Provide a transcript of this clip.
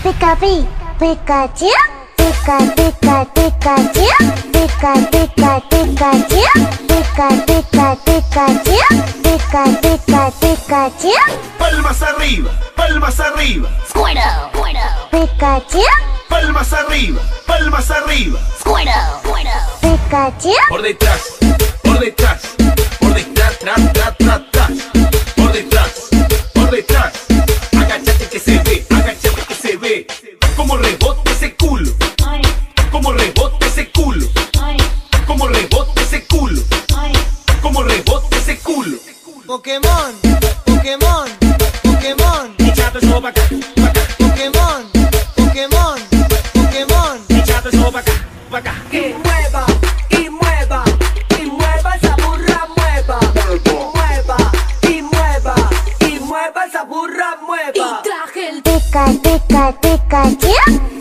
Pica, Pikachu, pica, pica, Pikachu, pica, pica, Pikachu, pica, pica, Pikachu, pica, pica, Pikachu. Palmas arriba, palmas arriba. Squirtle, Pikachu, Palmas arriba, palmas arriba. Squirtle, Pikachu, Por detrás, por detrás, por detrás, tras, tras, tras, tras. Por detrás, por detrás. Agáchate que se ve, agáchate que se ve. Como rebota ese culo, como rebota ese culo, como rebota ese culo, como rebota ese culo. Pokémon, Pokémon, Pokémon. Echate eso pa' acá, pa' acá. Pokémon, Pokémon, Pokémon. Echate eso pa' acá, pa' acá. Y mueva, y mueva, y mueva esa burra, mueva. Mueva, y mueva, y mueva esa burra, mueva. pica, pica, Pikachu,